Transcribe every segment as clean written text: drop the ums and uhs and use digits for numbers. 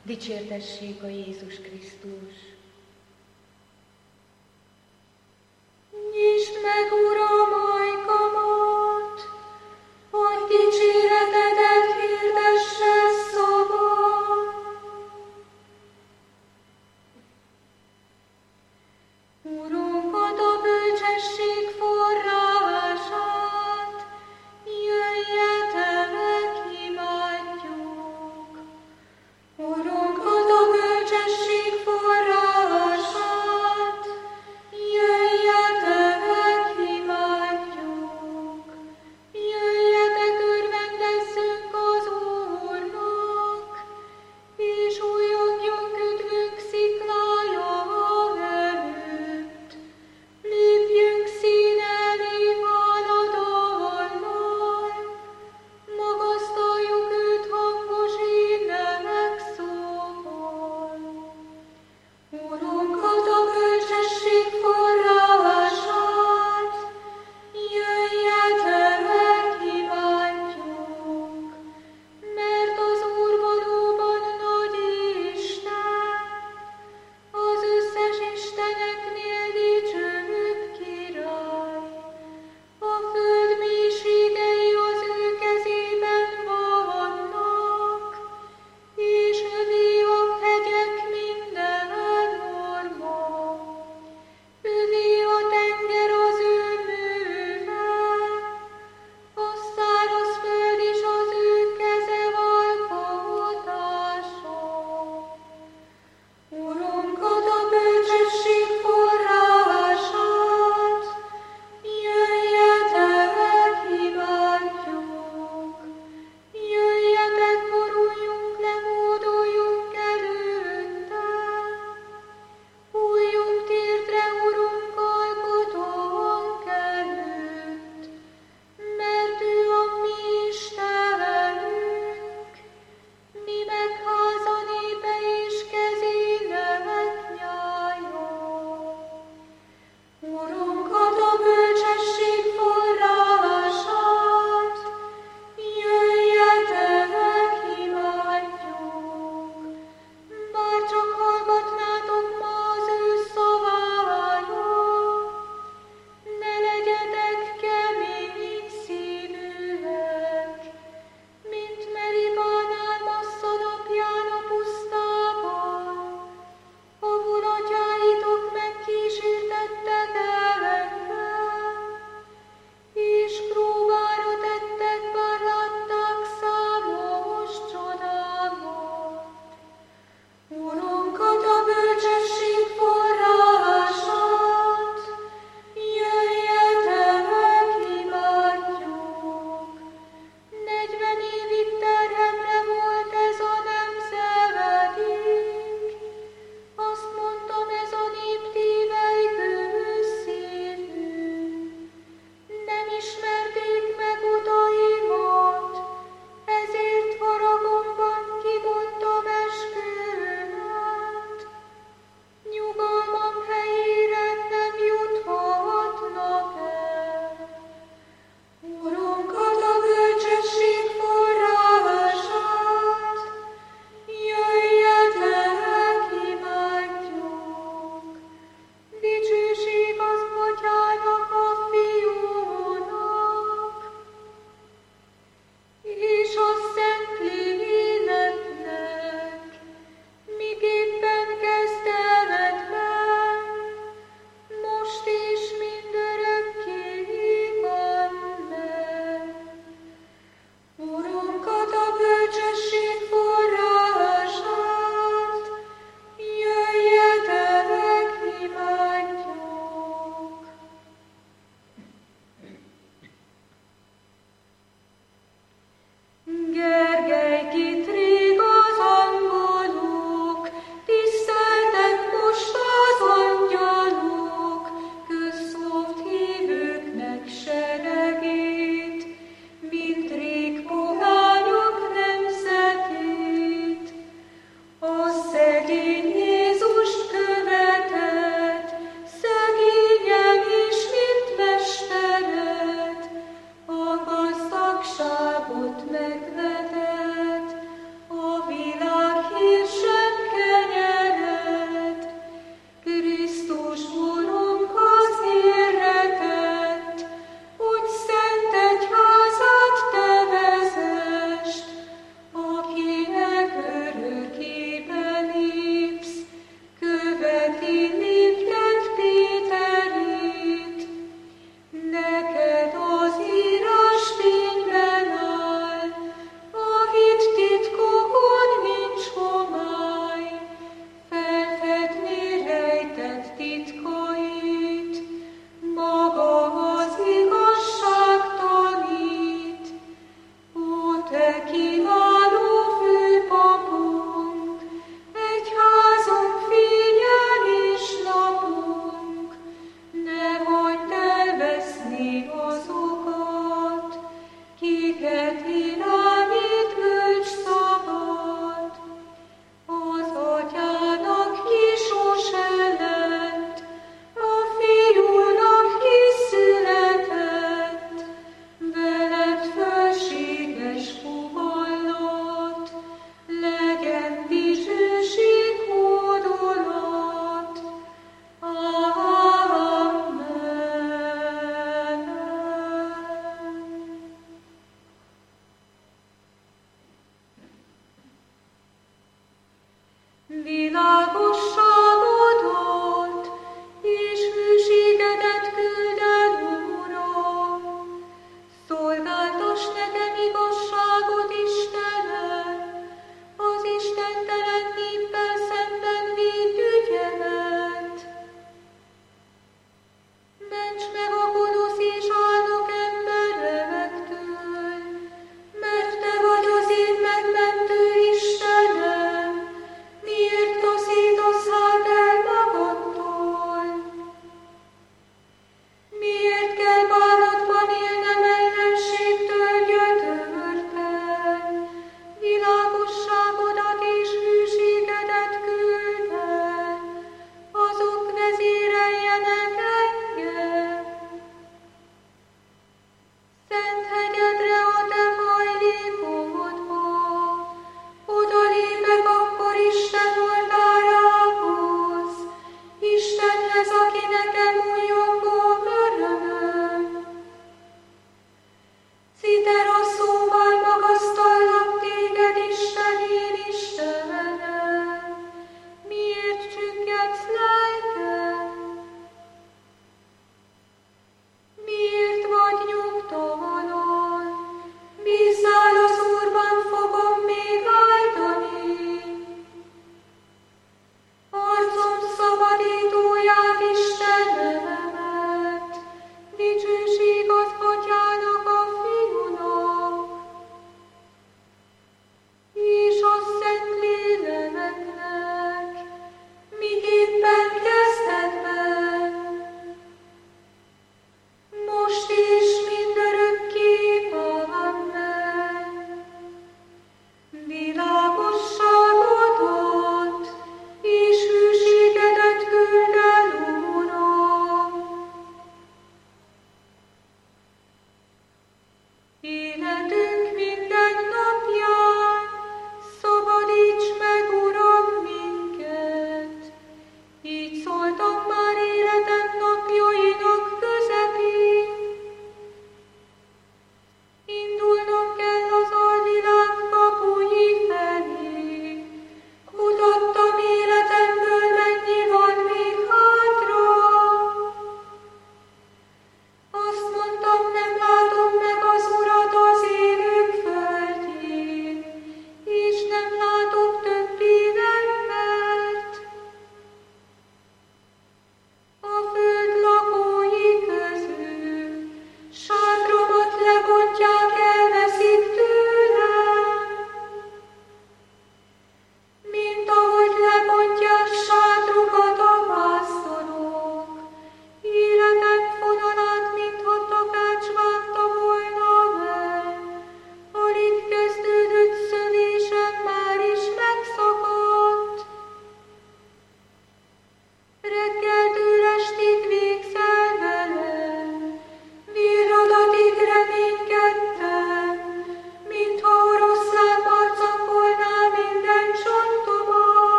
Dicsértessék a Jézus Krisztus! Nyisd meg, Uram, ajkamat, hogy dicséretedet hirdesse szavam. Urunkat, a bölcsesség forrását, jöjjetek, imádjuk. Urunkat, a bölcsesség forrását,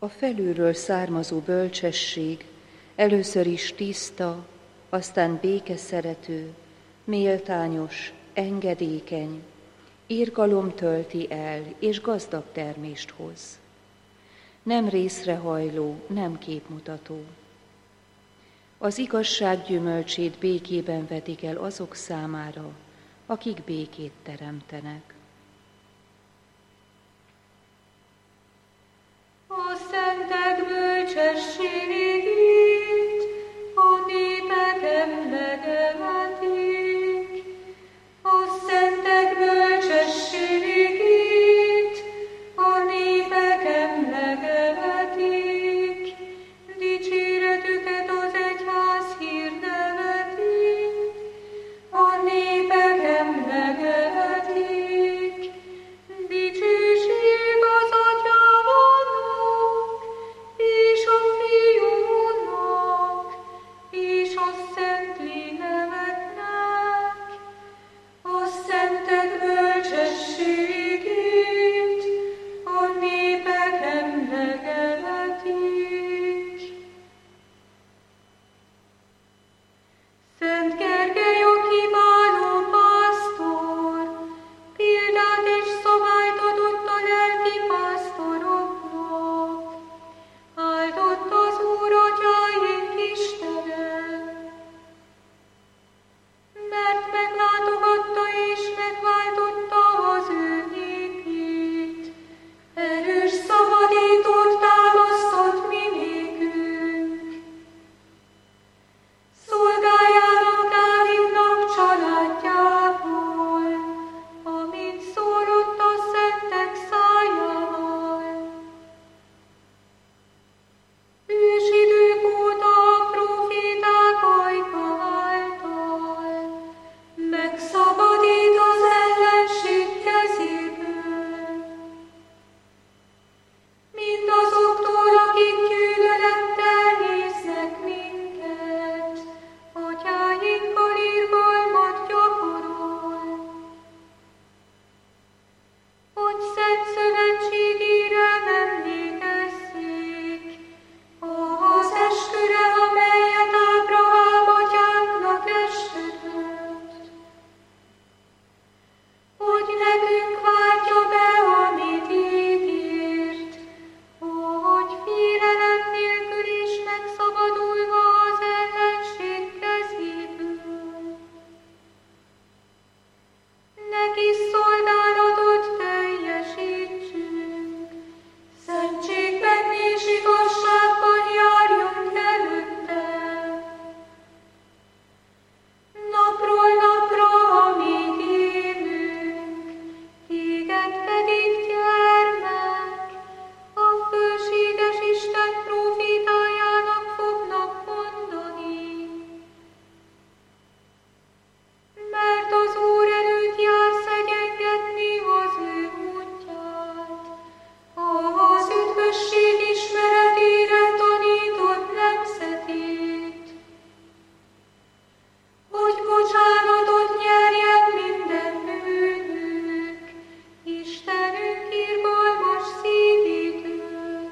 A felülről származó bölcsesség először is tiszta, aztán békeszerető, méltányos, engedékeny, irgalom tölti el, és gazdag termést hoz. Nem részrehajló, nem képmutató. Az igazság gyümölcsét békében vetik el azok számára, akik békét teremtenek. A szentek bölcsességét a népek emlegetik. A szentek bölcsességét a népek emlegetik. Dicséretüket az egyház hirdetik. A népek emlegetik. Dicsőség az Atyának, és a Fiúnak, és a Szentléleknek. A szentek bölcsességét a népek emlegetik. Szent Gergely a kiváló pásztor, példát és szabályt adott a lelki pásztoroknak. Áldott az Úr atyáink Istene, mert meglátogatta és megváltotta az ő népét. Erős szabadítót támasztott mi nékünk. Szolgájának Dávidnak családjából, amint szólott a szentek szájával. Ősidők óta a proféták ajka által megszabadít az ellenség kezéből. Mindazoktól, akik gyűlölettel néznek minket, atyáinkkal irgalmat gyakorol. Hogy szent szövetségére emlékezzék, az esküre, amelyet Ábrahám atyánknak esküdött. Hogy nekünk váltja be, amit ígért, hogy félelem nélkül is megszabadulva az ellenség kezéből. Neki szolgálatot teljesítsünk, szentségben és igazságban járjunk előtte. Napról napra, amíg élünk, téged pedig, gyermek, a fölséges Isten profétájának fognak mondani. Mert az Úr előtt jársz egyengetni az ő útját, az üdvösség ismeretére tanítod nemzetét, hogy bocsánatot nyerjen minden bűnük, Istenünk irgalmas szívétől,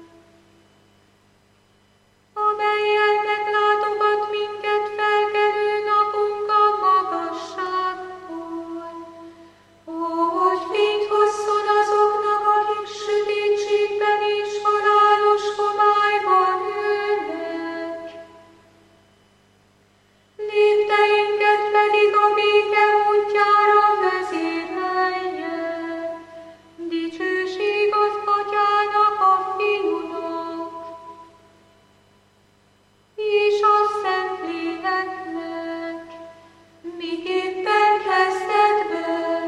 amellyel meglátogat minket felkelő napunk a magasságból, hogy fényt hozzon azoknak, akik sötétségben és halálos homályban ülnek. Lépteinket pedig a béke útjára vezérelje. Dicsőség az Atyának, a Fiúnak, és a Szentléleknek, miképpen kezdetben,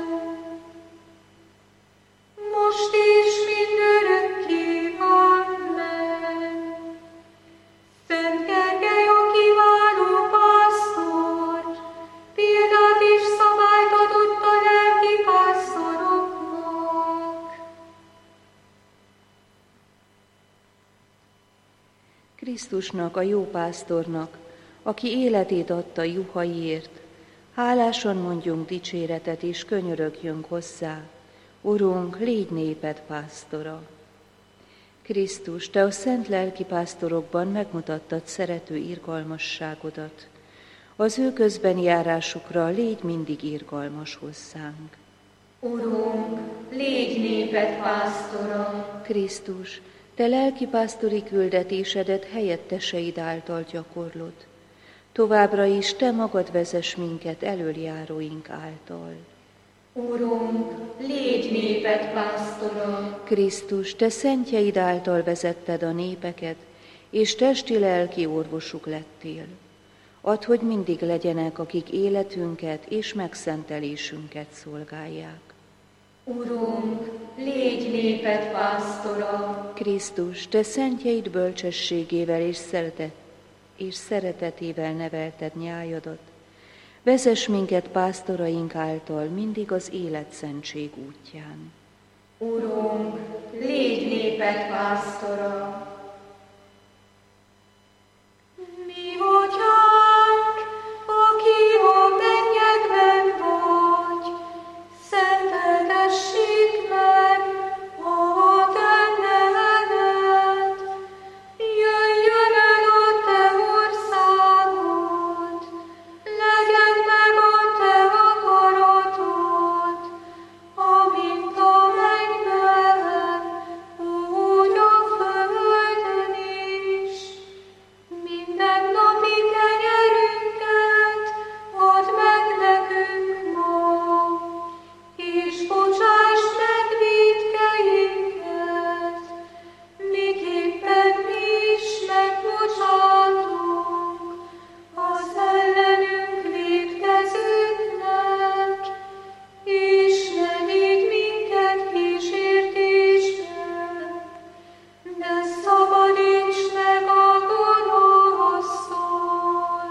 most és mindörökké. Amen. Szent Gergely a kiváló pásztor, példát és szabályt adott a lelki pásztoroknak. Krisztusnak, a jó pásztornak, aki életét adta juhaiért, hálásan mondjunk dicséretet és könyörögjünk hozzá. Urunk, légy néped pásztora. Krisztus, Te a szent lelkipásztorokban megmutattad szerető irgalmasságodat. Az ő közbeni járásukra légy mindig irgalmas hozzánk. Urunk, légy néped pásztora. Krisztus, Te lelkipásztori küldetésedet helyetteseid által gyakorlod. Továbbra is Te magad vezess minket elöljáróink által. Urunk, légy néped pásztora. Krisztus, Te szentjeid által vezetted a népeket, és testi-lelki orvosuk lettél. Add, hogy mindig legyenek, akik életünket és megszentelésünket szolgálják. Urunk, légy néped pásztora. Krisztus, Te szentjeid bölcsességével és szeretetével nevelted nyájadat. Vezess minket pásztoraink által mindig az életszentség útján. Urunk, légy néped pásztora. Mi atyánk, aki a mennyekben vagy, szenteltessék meg a te neved. Jöjjön el a te országod, legyen meg a te akaratod, amint a mennyben, úgy a földön is. Minden napi kenyerünket add meg nekünk ma, és bocsásd meg vétkeinket, miképpen mi is megbocsátunk az ellenünk vétkezőknek, és ne vigy minket kísértésbe, de szabadíts meg a gonosztól.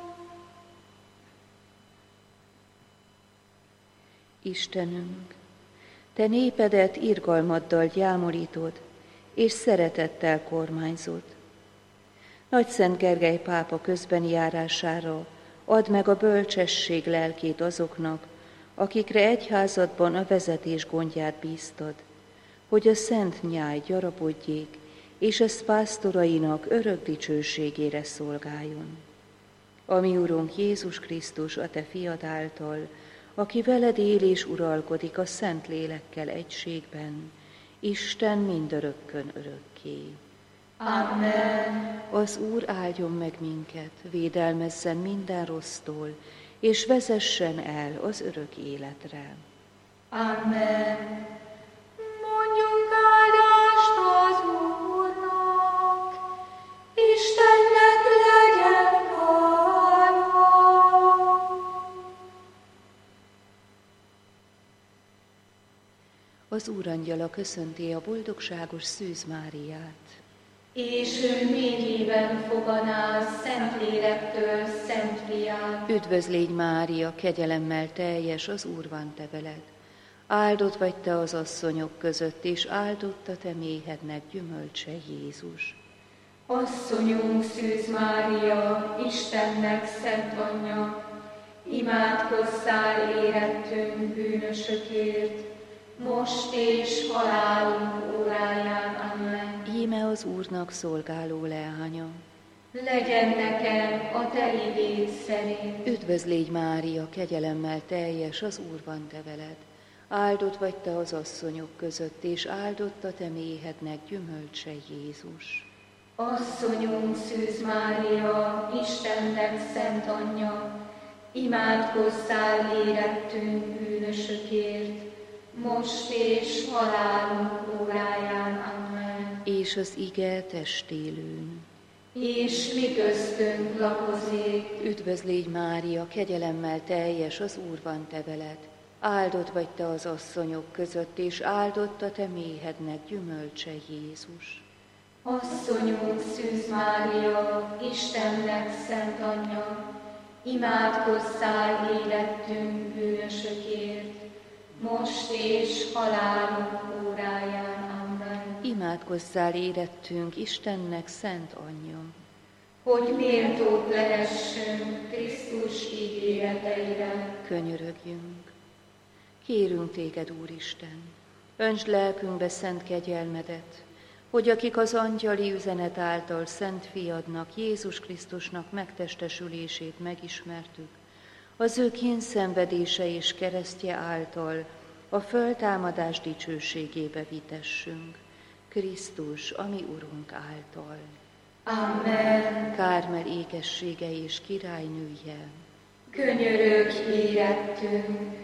Istenünk, Te népedet irgalmaddal gyámolítod, és szeretettel kormányzod. Nagyszent Gergely pápa közbeni járására add meg a bölcsesség lelkét azoknak, akikre egyházadban a vezetés gondját bíztad, hogy a szent nyáj gyarapodjék, és ez pásztorainak örök dicsőségére szolgáljon. A mi Urunk Jézus Krisztus, a Te fiad által, aki veled él és uralkodik a Szent Lélekkel egységben, Isten mindörökkön örökké. Amen. Az Úr áldjon meg minket, védelmezzen minden rossztól, és vezessen el az örök életre. Amen. Mondjunk áldást az Úrnak, Istennek legyen hála. Az Úrangyala köszönti a boldogságos Szűz Máriát. És ő mélyében foganál Szentlélektől Szent Fiát. Üdvözl légy Mária, kegyelemmel teljes, az Úr van te veled. Áldott vagy te az asszonyok között, és áldott a te méhednek gyümölcse Jézus. Asszonyunk Szűz Mária, Istennek szent anyja, imádkozzál érettünk bűnösökért, most és halálunk óráján. Amen. Íme az Úrnak szolgáló leánya. Legyen nekem a te igéd szerint. Üdvözl légy Mária, kegyelemmel teljes, az Úr van te veled. Áldott vagy te az asszonyok között, és áldott a te méhednek gyümölcse Jézus. Asszonyunk Szűz Mária, Istennek szent anyja, imádkozzál érettünk bűnösökért, most és halálunk óráján. Amen. És az ige testélőn. És mi köztünk lakozik. Üdvözl légy Mária, kegyelemmel teljes, az Úr van te veled. Áldott vagy te az asszonyok között, és áldott a te méhednek gyümölcse Jézus. Asszonyunk Szűz Mária, Istennek szent anyja, imádkozzál érettünk bűnösökért, most és halálunk óráján. Amen. Imádkozzál érettünk Istennek szent anyja, hogy méltók lehessünk Krisztus ígéreteire. könyörögjünk. Kérünk téged, Úristen, öntsd lelkünkbe szent kegyelmedet, hogy akik az angyali üzenet által Szent Fiadnak, Jézus Krisztusnak megtestesülését megismertük, az ő kényszenvedése és keresztje által a föltámadás dicsőségébe vitessünk. Krisztus, a mi Urunk által. Amen. Kármel ékessége és királynője, Könyörögj érettünk.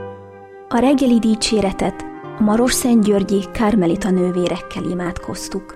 A reggeli dicséretet a Marosszentgyörgyi kármelita nővérekkel imádkoztuk.